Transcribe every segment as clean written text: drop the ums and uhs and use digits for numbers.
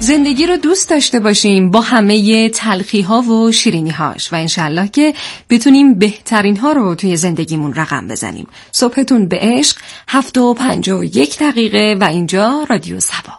زندگی رو دوست داشته باشیم با همه تلخی ها و شیرینی هاش و انشالله که بتونیم بهترین ها رو توی زندگیمون رقم بزنیم. صبحتون به عشق. 7:51 و اینجا رادیو صبا.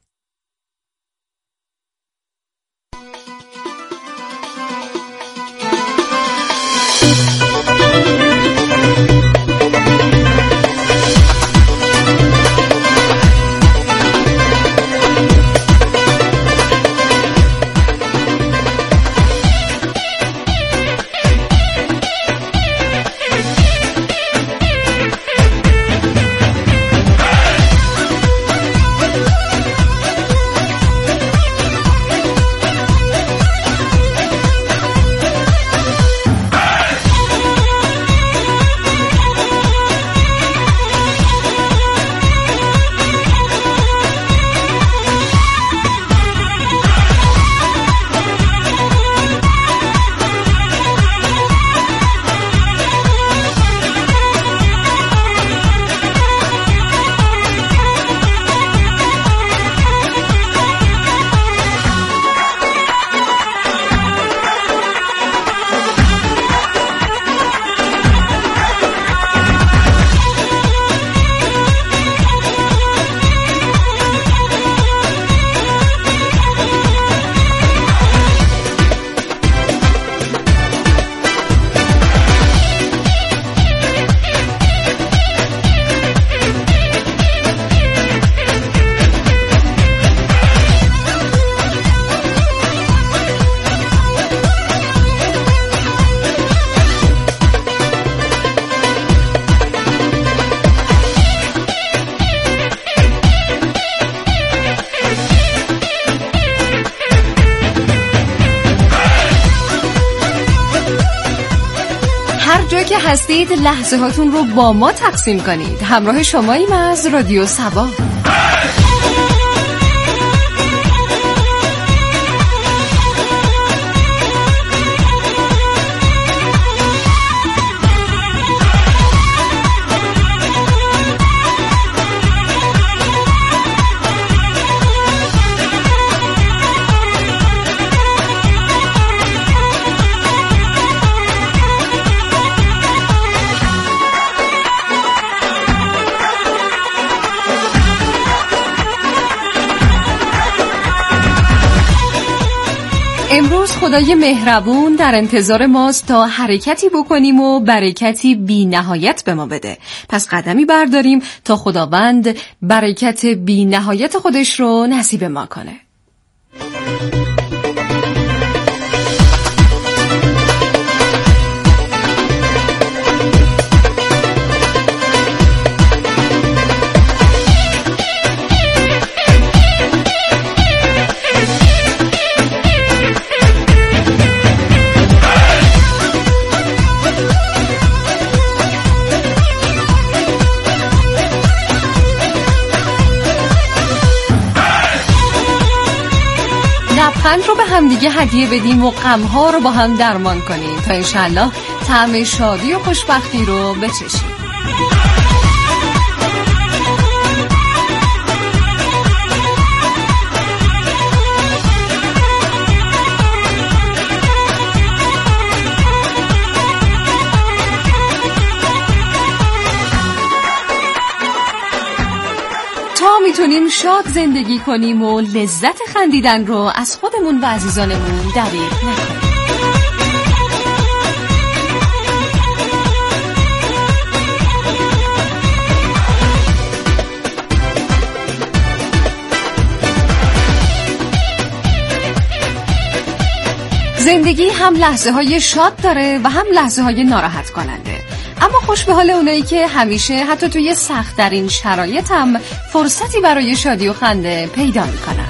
که هستید لحظه هاتون رو با ما تقسیم کنید. همراه شماییم از رادیو صبا. امروز خدای مهربون در انتظار ماست تا حرکتی بکنیم و برکتی بی نهایت به ما بده. پس قدمی برداریم تا خداوند برکت بی نهایت خودش رو نصیب ما کنه. لبخند رو به هم دیگه هدیه بدیم و غم‌ها رو با هم درمان کنیم تا انشالله طعم شادی و خوشبختی رو بچشیم. میتونیم شاد زندگی کنیم و لذت خندیدن رو از خودمون و عزیزانمون دریغ نکنیم. زندگی هم لحظه های شاد داره و هم لحظه های ناراحت کننده. اما خوش به حال اونایی که همیشه حتی توی سخت‌ترین شرایط هم فرصتی برای شادی و خنده پیدا می‌کنن.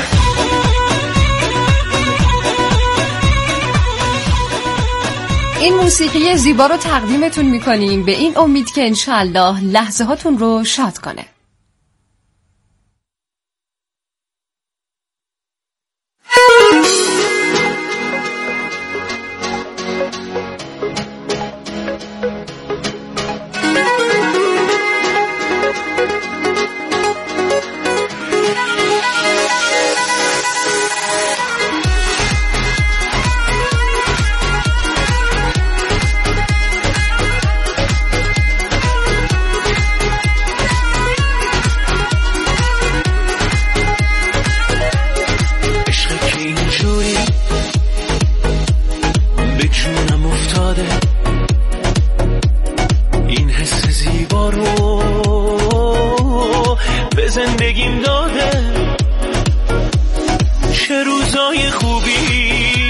این این موسیقی زیبا رو تقدیمتون میکنیم به این امید که انشالله لحظه هاتون رو شاد کنه. زندگیم داده چه روزای خوبی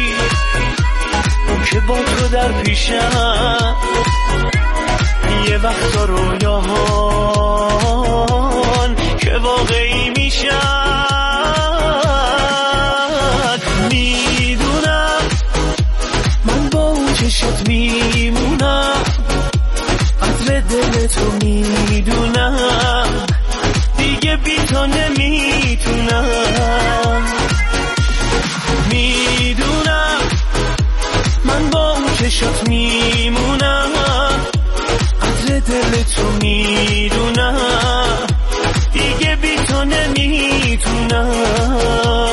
که با تو در پیشم، یه وقتا رویاهان که واقعی میشن. میدونم من با اون چشت میمونم، قدر دل تو میدونم، دیگه بی تو نمیتونم. میدونم من با اون چشات میمونم، قدر دل تو میدونم، دیگه بی تو نمیتونم.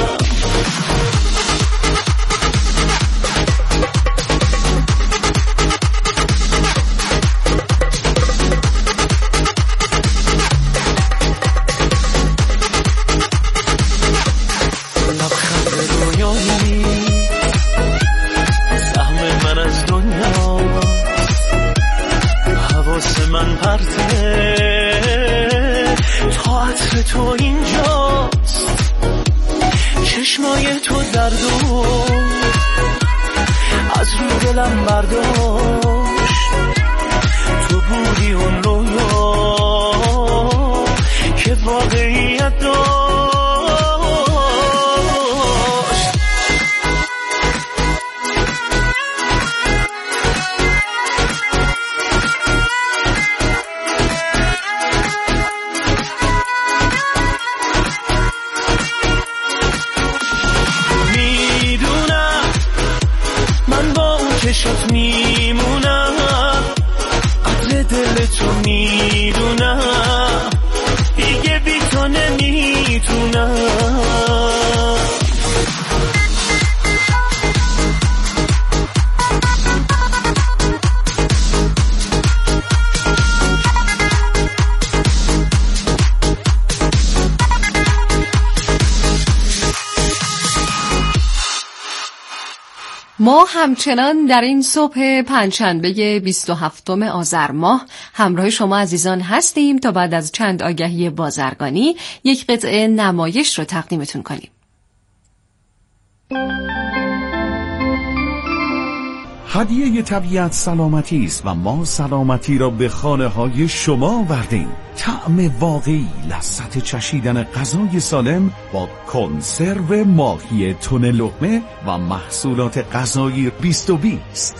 تو اینجاست، چشمای تو دردو از رو دلم برداشت. تو بودی اون رویا که واقعیت داشت. چشات میمونم، قدر دل تو میدونم، دیگه بی تو نمیتونم. ما همچنان در این صبح پنجشنبه 27 آذر ماه همراه شما عزیزان هستیم تا بعد از چند آگهی بازرگانی یک قطعه نمایش رو تقدیمتون کنیم. هدیه طبیعت سلامتی است و ما سلامتی را به خانه های شما آوردیم. طعم واقعی، لذت چشیدن غذای سالم با کنسرو ماهی تن لقمه و محصولات غذایی 2020.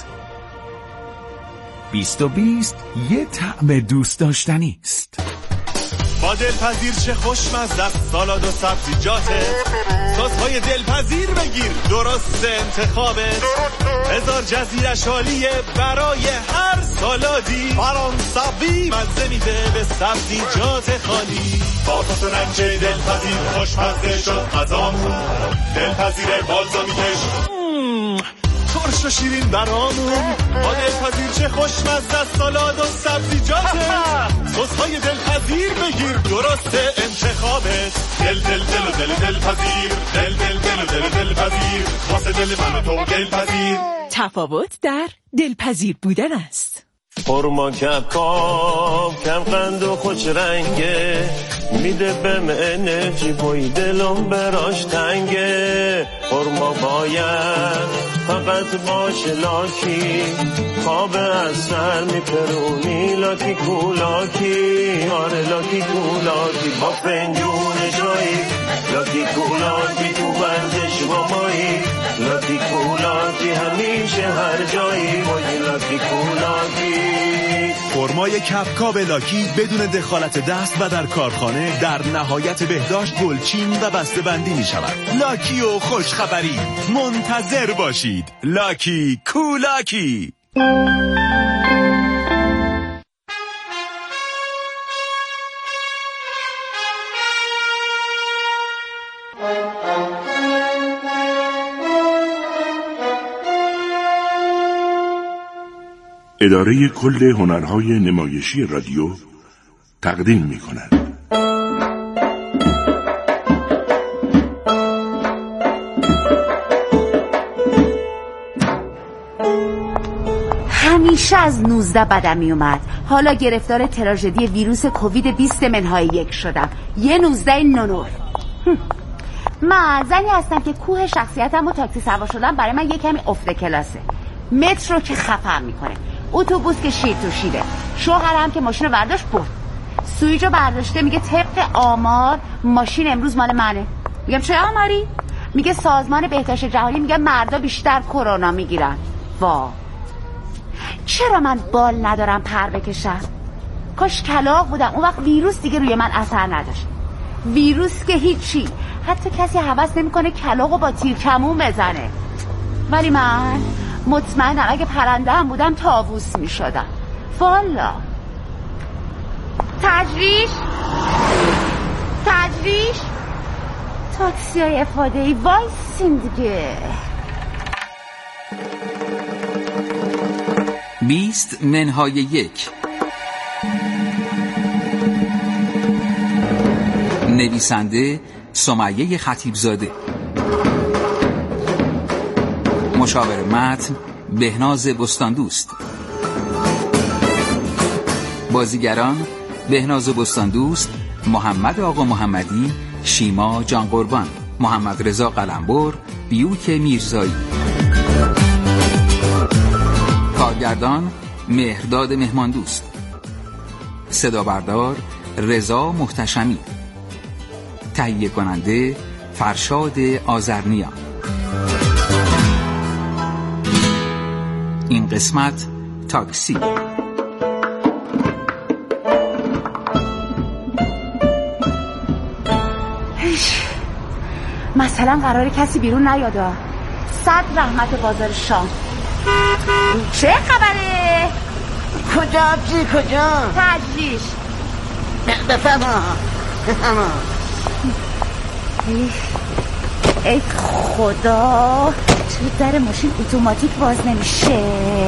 2020 یه طعم دوست داشتنی است. با دلپذیر چه خوشمزه است، سالاد و سبزیجاته، سس‌های دلپذیر بگیر درست انتخابت. هزار جزیرش عالیه برای هر سالادی، فرانسوی مزه میده به سبزیجات خالی. با صوص رنج دلپذیر خوشمزه شد غذامون، دلپذیر بالزامیکش ترش و شیرین برامون. با دلپذیر چه خوشمزه است، سالاد و سبزیجاته، سس‌های دلپذیر بگیر درست انتخابت. دل دل دل و دل دلپذیر، دل دل دل و دل دلپذیر، واسه دل من و تو دلپذیر. تفاوت در دلپذیر بودن است. خورما کباب کم قند و خوش رنگه، میده بهم انرژی بوی دلم براش تنگه. خورما باید فقط باشه لاکی، خواب از سر میپرونی لاکی کولاکی. آره لاکی کولاکی با فنجون چایی، لاکی کولاکی تو ورزش با مایی، لاکی کولاکی همیشه هر جایی. ساختمای کپکاب لاکی بدون دخالت دست و در کارخانه در نهایت بهداشت گلچین و بسته‌بندی می شود. لاکی و خوشخبری منتظر باشید. لاکی کولاکی. اداره کل هنرهای نمایشی رادیو تقدیم می‌کند. همیشه از 19 بدم میومد. حالا گرفتار تراژدی ویروس کووید 20 منهای 1 شدم. یه 19 نونور. من زنی هستم که کوه شخصیتم و تاکسی سوار شدم برای من یه کمی افت کلاسه. مترو که خفم میکنه، اتوبوس که شیر تو شیره، شوهرم که ماشین رو برداشت برد، سویج رو برداشته میگه طبق آمار ماشین امروز مال منه. میگم چه آماری؟ میگه سازمان بهداشت جهانی میگه مردا بیشتر کرونا میگیرن. وا چرا من بال ندارم پر بکشم؟ کاش کلاغ بودم، اون وقت ویروس دیگه روی من اثر نداشت. ویروس که هیچی، حتی کسی هوس نمیکنه کلاغو با تیر کمون بزنه. ولی من مطمئنم اگه پرنده هم بودم طاووس می شدم. والا تجریش تاکسی های افاده ای وایسین دیگه. 20 منهای 1. نویسنده سمیه خطیبزاده. مشاور متن بهناز بستاندوست. بازیگران بهناز بستاندوست، محمد آقا محمدی، شیما جان قربان، محمد رضا قلمبر، بیوک میرزایی. کارگردان مهرداد مهماندوست. صدا بردار رضا محتشمی. تهیه کننده فرشاد آذرنیا. این قسمت تاکسی. مثلا قراره کسی بیرون نیاده. صد رحمت بازار شام. چه خبره؟ کجا آبجی کجا؟ تجریش بفرما. ای خدا، چرا در ماشین اتوماتیک باز نمیشه؟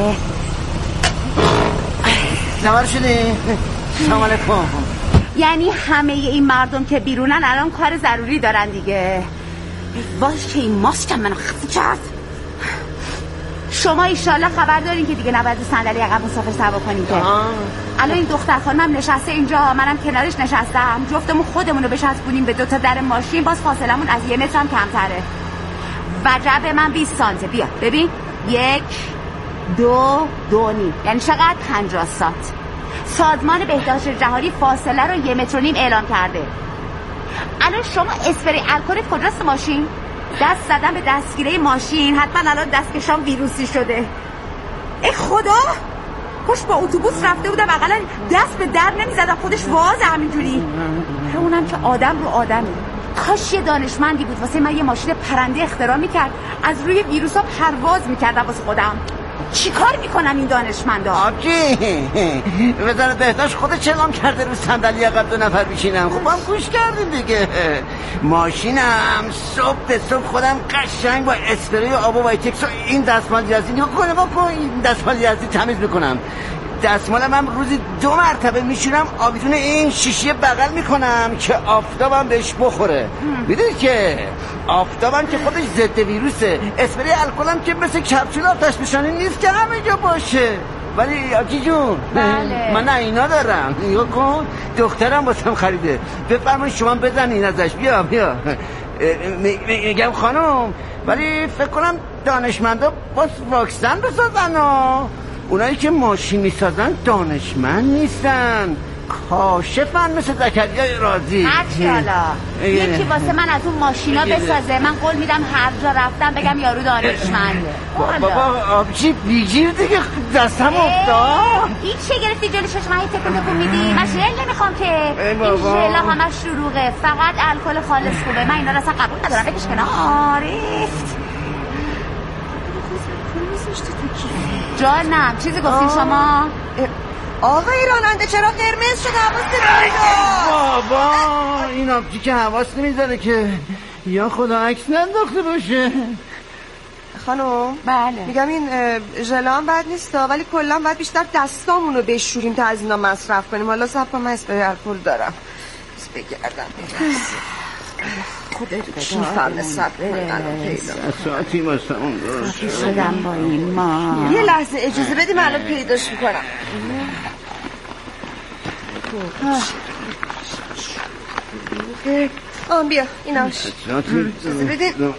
سوار شده؟ سلام علیکم. یعنی همه این مردم که بیرونن الان کار ضروری دارن دیگه. وای که این ماستم منو خفه کرد. شما ایشالله خبر دارین که دیگه نباید صندلی عقب مسافر سوار کنیم که. الان این دختر خانمم نشسته اینجا، منم کنارش نشستم، جفتمون خودمون رو بچسبونیم به 2 تا در ماشین، باز فاصلمون از 1 متر هم کمتره. وجب من 20 سانته. بیا ببین، 1 2 2.5 یعنی چقدر؟ 50 سانت. سازمان بهداشت جهانی فاصله رو 1.5 متر اعلام کرده. الان شما اسپری الکلت کجاست ماشین؟ دست زدم به دستگیره ماشین، حتما الان دستکشام ویروسی شده. ای خدا، خوش با اتوبوس رفته بودم اقلا دست به در نمیزدم، خودش وازه همینجوری. اونم که آدم رو آدمه. کاش یه دانشمندی بود واسه من یه ماشین پرنده اختراع میکرد، از روی ویروسا پرواز میکردم واسه خودم. چی کار میکنم این دانشمندا؟ آبجی وزارت بهداشت خودش اعلام کرده رو صندلی عقب 2 نفر بشینم. خب هم گوش کردیم دیگه. ماشینم صبح به صبح خودم قشنگ با اسپری و آب و وایتکس و این دستمال جزی نگاه کن این دستمال جزی تمیز میکنم. دستمالم هم روزی 2 مرتبه میشونم آبیتون این شیشه بغل میکنم که آفتابم بهش بخوره. میدونی که آفتابم که خودش ضد ویروسه، اسپری الکلم که مثل کپسول آتش نشانی نیست که همه جا باشه. ولی آجی جون بله. من اینا دارم. نگاه کن دخترم واسم خریده. بفرمایید شما بزنین ازش. بیا میگم خانم، ولی فکر کنم دانشمندا باز واکسن بسازن. اونایی که ماشین میسازن دانشمند نیستن، کاشفن مثل زکریای رازی. حالا یکی واسه من از اون ماشینا بسازه، من قول میدم هر جا رفتم بگم یارو دانشمنده. بابا آبجی بیگیر دیگه، دستم افتاد. این چه گرفتی جلوی چشم تکون میدی؟ من ژل نمیخوام که. این ژل همش شروغه، فقط الکل خالص خوبه. من اینا رو اصلا قبول ندارم. بکش کنار. جانم چیزی گفتین شما؟ آقای راننده چرا قرمز شد؟ حواس نمیداره. بابا این آبجی که حواس نمیداره که، یا خدا عکس ننداخته باشه. خانم بله میگم این ژلام بد نیست ولی کلا باید بیشتر دستامونو بشوریم تا از اینا مصرف کنیم. حالا صبح من اسپری الکل دارم، بس بگردم خدا رو صبر ساعتی واسه اون درست شدم با این ما. یه لحظه اجازه بدیم الان پیداش میکنم. بیا ایناش اجازه بدیم.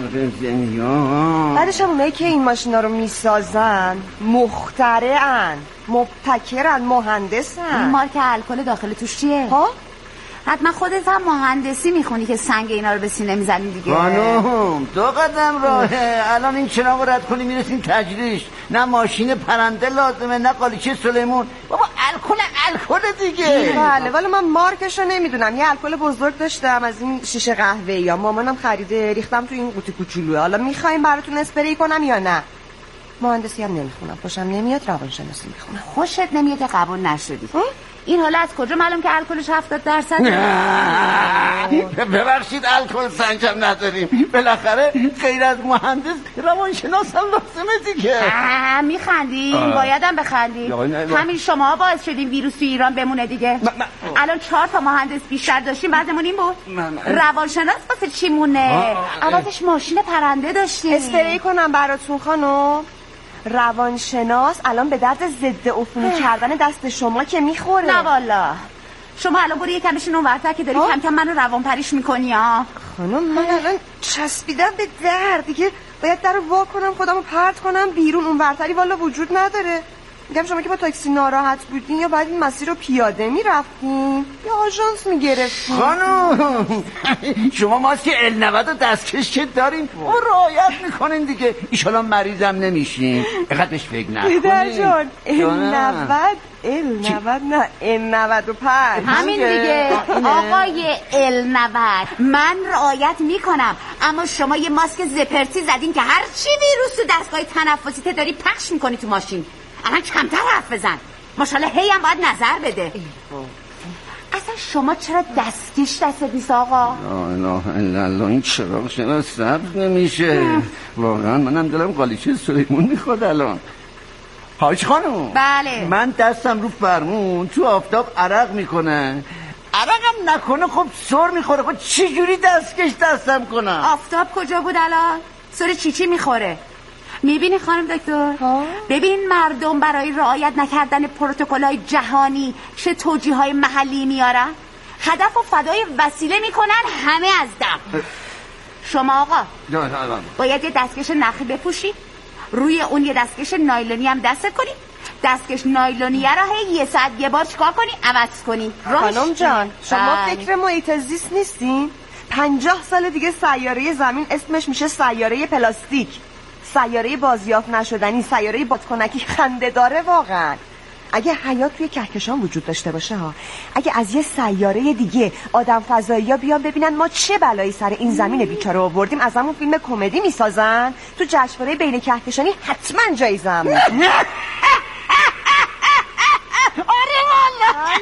بعدش هم اونایی که این ماشینا رو میسازن مخترعن، مبتکرن، مهندسن. این مارک الکل داخل توش چیه؟ حتما خودت هم مهندسی میخونی که سنگ اینا رو به سینه میزنی دیگه. خانم 2 قدم راهه، الان این چنان رد کنی میرسیم تجریش. نه ماشین پرنده لازمه نه قالیچه سلیمون. بابا الکل دیگه. بله ولی من مارکش رو نمیدونم. یه الکل بزرگ داشتم از این شیشه قهوه یا مامانم خریده، ریختم تو این قوطی کوچولوئه. حالا میخوایم براتون اسپری کنم یا نه؟ مهندسی هم نمیخونم، خوشم نمیاد. روانشناسی میخونم. خوشت نمیاد قبول نشدی. این حالا از کجا معلوم که الکلش 70%؟ ببخشید الکل سنجم نداریم، بالاخره غیر از مهندس روانشناس هم لازمه دیگه. میخندیم؟ بایدم بخندیم. همین شما باعث شدیم ویروس تو ایران بمونه دیگه. الان 4 تا مهندس بیشتر داشتیم، بعدمون این بود. روانشناس واسه چی مونه؟ عوضش ماشین پرنده داشتیم. اسپری کنم براتون خانم؟ روانشناس الان به درد ضد عفونی کردن دست شما که میخوره. نه والا شما الان برو یکمشون اون ورتر که داری کم کم منو روان پریش میکنی. خانم من الان چسبیدم به در دیگه، باید در رو وا کنم خودمو پرت کنم بیرون. اون ورتری والا وجود نداره. میگم شما که با تاکسی ناراحت بودین یا باید این مسیر رو پیاده میرفتین یا آژانس میگرفتین؟ خانم شما ماسک L90 و دستکش که دارین اون رعایت میکنین دیگه، ایشالا مریضم نمیشین. اینقدر بهش فکر نکنین. پدر جان L90 نه N95 همین دیگه. آقای L90 من رعایت میکنم، اما شما یه ماسک زپرتی زدین که هر چی ویروس تو دستگاه تنفسی داری پخش میکنی تو ماشین. الان کمتر حرف بزن، ماشاءالله هی هم باید نظر بده. اصلا شما چرا دستکش دستت نیست آقا؟ لا اله الا این چراغ چرا سبز نمیشه؟ واقعا منم دلم قالیچه سلیمون میخواد الان. حاج خانم بله من دستم رو فرمون تو آفتاب عرق میکنه، عرقم نکنه خب سر میخوره. خب چی جوری دستکش دستم کنم؟ آفتاب کجا بود الان؟ سر چی میخوره؟ میبینی خانم دکتر؟ ببین مردم برای رعایت نکردن پروتکل‌های جهانی چه توجیه‌های محلی میارن، هدف و فدای وسیله میکنن همه از دم. شما آقا باید یه دستکش نخی بپوشی، روی اون یه دستکش نایلونی هم دستت کنی، دستکش نایلونیه را یه ساعت یه بار چیکار کنی؟ عوض کنی. خانم جان شما فکر محیط زیست نیستین؟ 50 سال دیگه سیاره زمین اسمش میشه سیاره پلاستیک، سیاره بازیافت نشدنی، سیاره بادکنکی. خنده داره واقعا. اگه حیات توی کهکشان وجود داشته باشه اگه از یه سیاره دیگه آدم فضایی‌ها بیان ببینن ما چه بلایی سر این زمین بیچاره آوردیم، از همون فیلم کمدی میسازن، تو جشنواره بین کهکشانی حتما جایزه هم میدن. آره والا.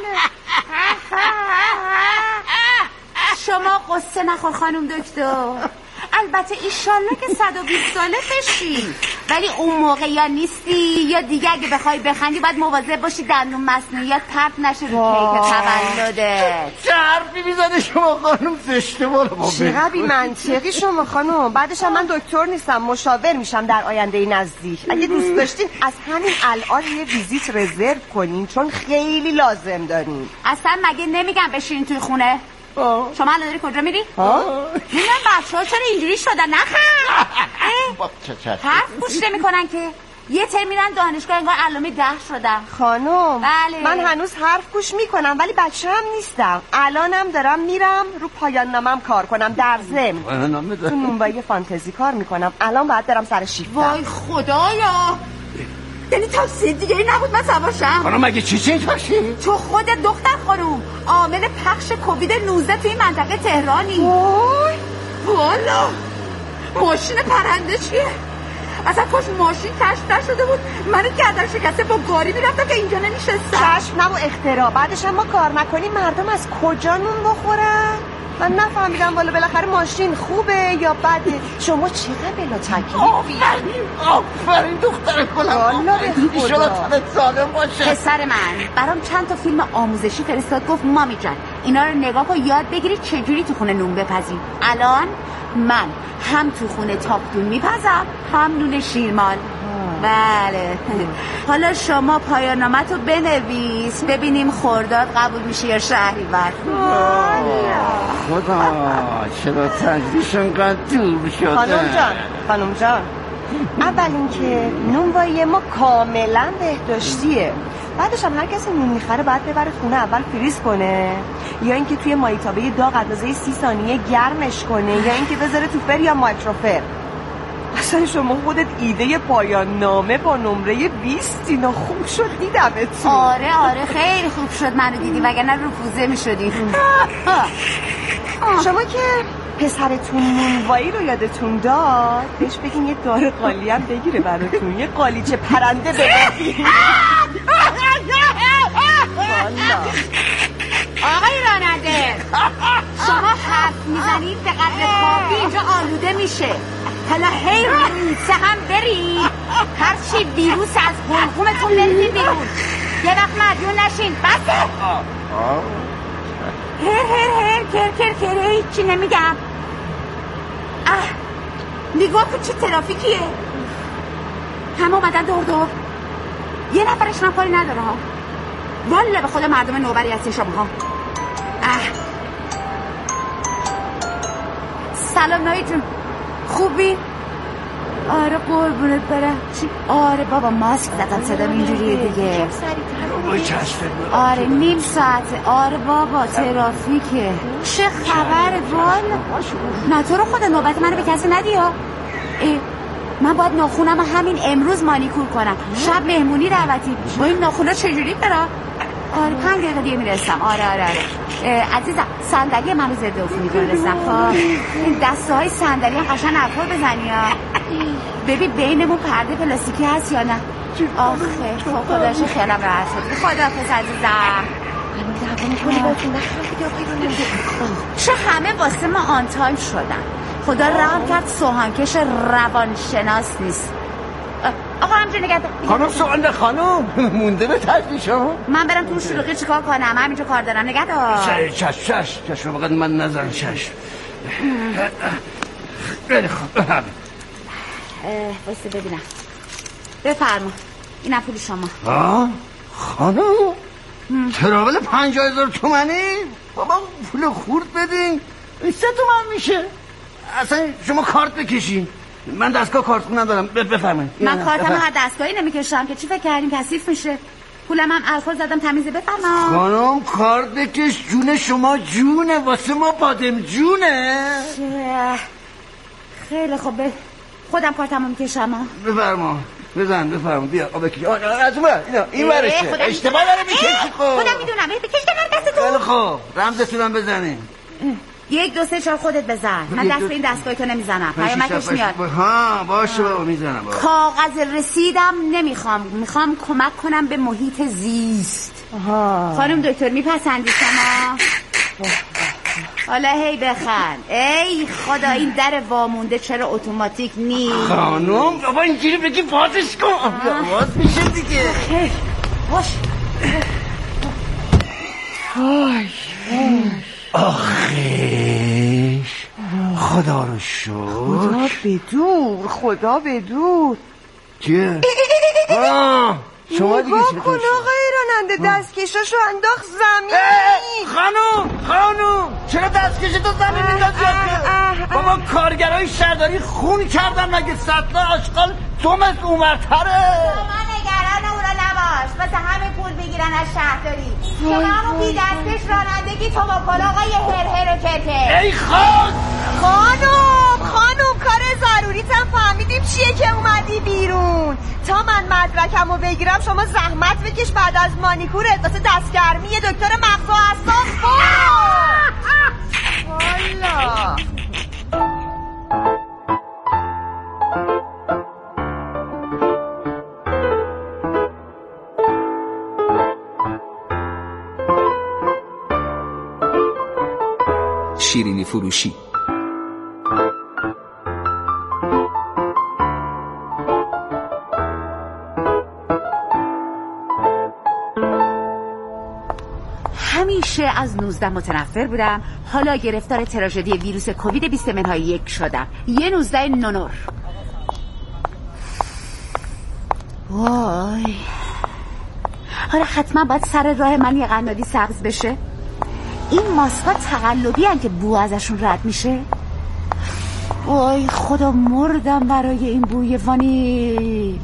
شما قصه نخور خانم دکتر. البته ایشالله که 120 ساله بشی، ولی اون موقع یا نیستی یا دیگه اگه بخوای بخندی باید مواظب باشی دندون مصنوعیت پرت نشه رو کیک تولدت. چه حرفی میزنه شما خانم؟ زشته بالا. چقدر بی منطقی شما خانم. بعدش هم من دکتر نیستم، مشاور میشم در آینده نزدیک. اگه دوست داشتین از همین الان یه ویزیت رزرو کنین چون خیلی لازم دارین. اصلا مگه نمیگم بشین توی خونه؟ شما الان داری کجا میری؟ میگم بچه‌ها چرا اینجوری شدن؟ نخند. حرف گوش نمی‌کنن که. یه ترم میرن دانشگاه انگار علامه 10 شدم. خانم بله. من هنوز حرف گوش میکنم ولی بچه هم نیستم. الانم دارم میرم رو پایان نامم کار کنم. در ضمن تو نونوایی فانتزی کار میکنم. الان باید برم سر شیفتم. وای خدایا، یعنی تاکسی دیگه نبود من سوارشم؟ خانم مگه چی تاکسی؟ تو خود دختر خانم عامل پخش کووید 19 توی منطقه تهرانی. والا ماشین پرنده چیه؟ اصلا کاش ماشین کشف نشده بود. منو گردن شکسته با گاری میرفتم که اینجا نمیشستم. کشف نه و اختراع. بعدش هم ما کار نکنیم مردم از کجا نون بخورن؟ من نفهمیدم والا بالاخره ماشین خوبه یا بده. شما چقدر بلا تکلیفی؟ آفرین دختر گلم. والا به خدا تنت سالم باشه. پسر من برام چند تا فیلم آموزشی فرستاد. گفت مامی جان اینا رو نگاه کن یاد بگیری چجوری تو خونه نون بپزیم. الان من هم تو خونه تاپتون میپزم هم نون شیرمال. بله حالا شما پایان نامه‌تو بنویس ببینیم خرداد قبول میشه یا شهریور. خدا چرا تنظیمش انقدر دور شده؟ خانم جان اول اینکه نونوایی ما کاملا بهداشتیه. بعدش هم هر کسی نون میخره باید ببره خونه اول فریز کنه یا اینکه توی مایتابه داغ اندازه 30 ثانیه گرمش کنه یا اینکه بذاره تو فر یا مایکروفر. اصلا شما خودت ایده پایان نامه با نمره 20 اینا خوب شد دیدمتون. آره خیلی خوب شد منو دیدی وگرنه رفوزه میشدی. شما که پسرتون نونوایی رو یادتون داد بهش بگین یه دار قالی هم بگیره براتون. یه قالیچه پرنده ببرید. آقای راننده شما حرف میزنید به قدر کافی اینجا آلوده میشه. حالا هی روسه هم بری هرچی ویروس از حلقومتون بریدین بیرون. یه وقت مدیون نشین. بسه هر هیچی نمیگم. نگاه کن چه ترافیکیه. همه اومدن دور یه نفرش هم کاری نداره ها. والا به خود مردم نوبری هستی شما ها. سلام نایی جون خوبی؟ آره قربونت برم. آره بابا ماسک زدم صدام اینجوریه دیگه. آره نیم ساعته. آره بابا ترافیکه. چه خبره والا؟ نه تو رو خدا نوبت منو به کسی ندی ها. من باید ناخونم همین امروز مانیکور کنم. شب مهمونی دعوتی. با این ناخونا چجوری برم؟ آره 5 دقیقه دیگه میرسم. آره عزیزم صندلی منو ضد عفونی برسم. این دسته های صندلی هم قشنگ نفر بزنی ها. ببین بینمون پرده پلاستیکی هست یا نه؟ آخه خب خداش خیالم راحت شد. خداحافظ عزیزم. چه همه واسه ما آن تایم شدن. خدا رحم کرد سوهانکش روانشناس نیست. آقا همجور نگه خانم سوال خانم مونده به تجلی شما. من برم تو شلوغی چیکار کنم؟ همینجا کار دارم. نگه دار. چشم فقط من نظرم چشم. خیلی خوب. واسه ببینم. بفرما اینم پول شما. خانم ترابل 50,000 تومانی؟ بابا پول خورد بدین 3 تومن میشه. اصلا شما کارت بکشین. من دستگاه کارت خونم دارم. بفرمایید. من کارتم هر دستگاهی نمیکشم که چی فکر کردیم کثیف میشه. پولم هم الکل زدم تمیزه. بفرما. خانم کارت بکش. جون شما جونه واسه ما بادم جونه. خیلی خوب خودم کارتمو میکشم. بفرما بفرما بیا بکش. از اون این ورشه اشتباه داره میکشی. خودم میدونم بکش کنار دستتون. خیلی خوب رمزتونم بزنین. 1 2 3 4 خودت بزن. من دست به این دستگاهی تو نمیزنم. پیامکش میاد. باشه بابا میزنم. کاغذ رسیدم میخوام کمک کنم به محیط زیست. خانم دکتر میپسندی شما؟ حالا هی بخند. ای خدا این در وامونده چرا اتوماتیک نیست؟ خانم بابا اینجوری بگی بازش کن. باز میشه دیگه. باش. آخیش خدا رو شکر. خدا بدور. چیه؟ شما دیگه نگاه کن آقای راننده دستکشاشو انداخت زمین. خانوم چرا دستکشتو زمین میندازی؟ بابا کارگرای شهرداری خون کردن مگه سطلا آشغال تو مثل اومدتره. شما نگران اونا نباش، واسه همه پول بگیرن از شهرداری. شما همون بی دستش رانندگی تو با کلا آقای هر کرکر. ای خانوم کار ضروریتم فهمیدیم چیه که اومدی بیرون. تا من مدرکمو بگیرم شما زحمت بکش بعد از مانیکور احساس دستگرمی دکتر مغز و اعصاب والا. شیرینی فروشی. همیشه از 19 متنفر بودم، حالا گرفتار تراژدی ویروس کووید 20-1 شدم. یه 19 نونور. وای حالا حتما باید سر راه من یه قنادی سبز بشه. این ماسکا تقلبی هن که بو ازشون رد میشه. وای خدا مردم برای این بوی وانیل.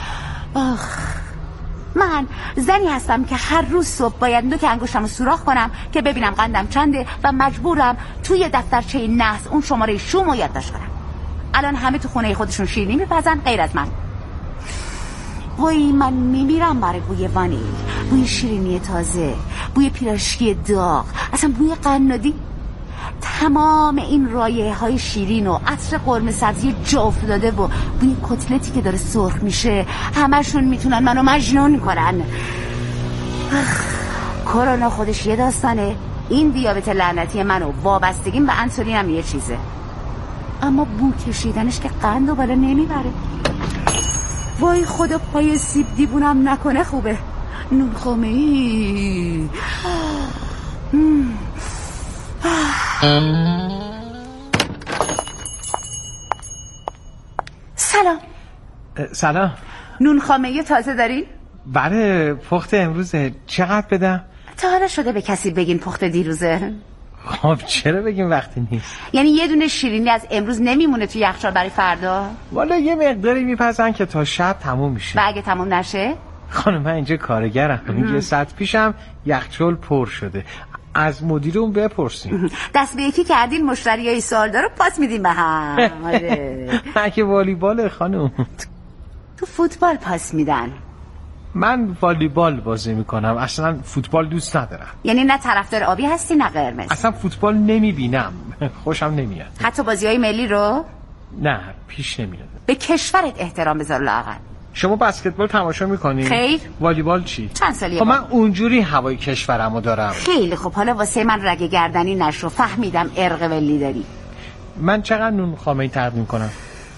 من زنی هستم که هر روز صبح باید نوک انگشتمو سوراخ کنم که ببینم قندم چنده و مجبورم توی دفترچه نحس اون شماره شومو یادداشت کنم. الان همه تو خونه خودشون شیرینی میپزن غیر از من. وای من میمیرم برای بوی وانیل، بوی شیرینی تازه، بوی پیراشکی داغ، اصلا بوی قنادی. تمام این رایحه های شیرین و عطر قرمه سبزی جا افتاده و بوی کتلتی که داره سرخ میشه، همشون میتونن منو مجنون کنن. کرونا خودش یه داستانه، این دیابت لعنتی منو وابستگیم به انسولین هم یه چیزه، اما بو کشیدنش که قندو بالا نمیبره. وای خدا پای سیب دیوونم نکنه خوبه. نون خامه‌ای. سلام. نون خامه‌ای تازه دارین؟ بله پخت امروزه. چقدر بدم؟ تا حالا شده به کسی بگین پخت دیروزه؟ خب چرا بگیم وقتی نیست؟ یعنی یه دونه شیرینی از امروز نمیمونه توی یخچال برای فردا؟ والا یه مقداری میپزن که تا شب تموم میشه. و اگه تموم نشه؟ خانم من اینجا کارگرم. یه ساعت پیشم یخچال پر شده. از مدیرمون بپرسیم. دست به یکی کردین مشتریای سوال داره پاس میدیم به هم. اگه والیبال خانم. تو فوتبال پاس میدن. من والیبال بازی میکنم، اصلا فوتبال دوست ندارم. یعنی نه طرفدار آبی هستی نه قرمز؟ اصلا فوتبال نمیبینم، خوشم نمیاد. حتی بازیهای ملی رو؟ نه پیش نمیاد. به کشورت احترام بذار لااقل. شما بسکتبال تماشا میکنی؟ خیر. والیبال چی؟ چند سالیه؟ خب من اونجوری هوای کشورمو دارم. خیلی خب حالا واسه من رگ گردنی نشو، فهمیدم ارق ولی داری. من چقدر نون خامه‌ای تقدیم کنم؟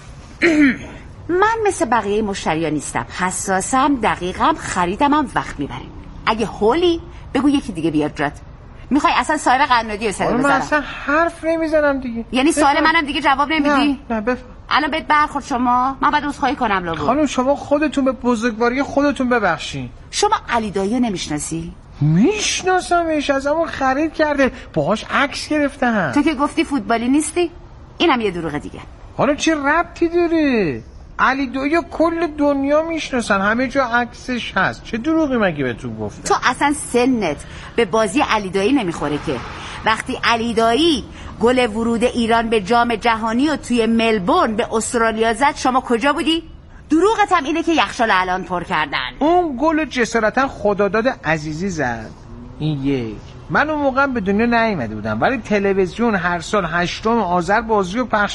من مثل بقیه مشتریا نیستم، حساسم، دقیقم، خریدمم وقت میبریم. اگه هولی بگو یکی دیگه بیاد جات. میخوای اصلا صاحب قنادی رو صدا بزنم؟ من اصلا حرف نمیزنم دیگه. یعنی سوال منم دیگه جواب نمیدی؟ نه بفهم. الان بهت برخورد شما؟ من باید عذرخواهی کنم لابد. خانم شما خودتون به بزرگواری خودتون ببخشین. شما علی دایی رو نمیشناسی؟ میشناسمش، از همون خرید کرده، باهاش عکس گرفتم. تو که گفتی فوتبالی نیستی؟ اینم یه دروغ دیگه. حالا چه ربطی داره؟ علی دایی کل دنیا میشناسن، همه جا عکسش هست. چه دروغی مگه بهتون گفتم؟ تو اصلا سنت به بازی علی دایی نمیخوره که. وقتی علی دایی گل ورود ایران به جام جهانی و توی ملبورن به استرالیا زد شما کجا بودی؟ دروغت هم اینه که یخچال الان پر کردن. اون گل جسارتا خداداد عزیزی زد. این یک. من اون موقع به دنیا نیامده بودم، ولی تلویزیون هر سال 8 آذر بازی رو پخش